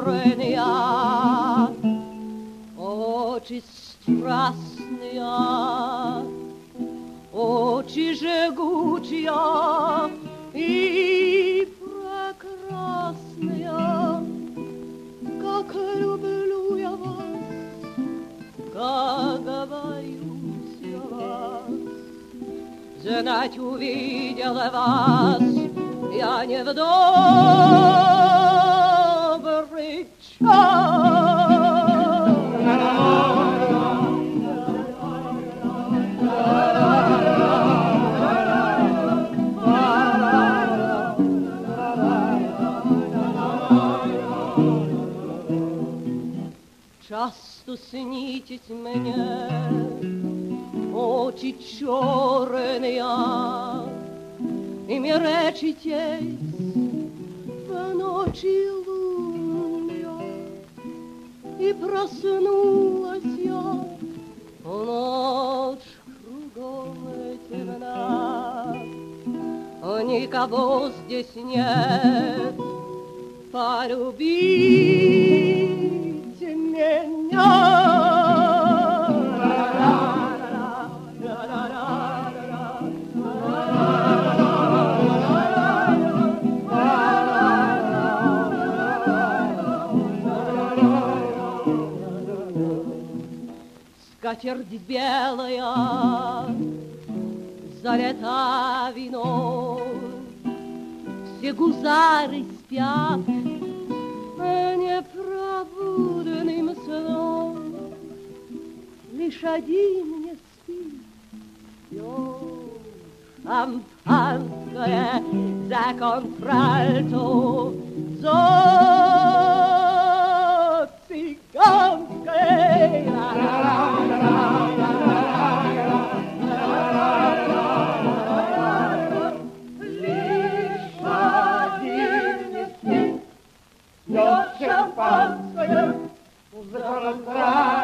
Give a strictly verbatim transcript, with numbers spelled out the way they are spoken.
черные, очи страстные, очи жгучие и прекрасные. Как люблю я вас, как боюсь я вас. Знать увидела вас я не в добрый час. Часто снитесь мне очи черные, и мерещитесь в ночи лунные, и проснулась я, ночь кругом темна, никого здесь нет, полюбите меня. Скатерть белая залита вином, все гусары спят непробудным сном, лишь один не спит, пьет шампанское за контральто, за цыганское. Шампанское, за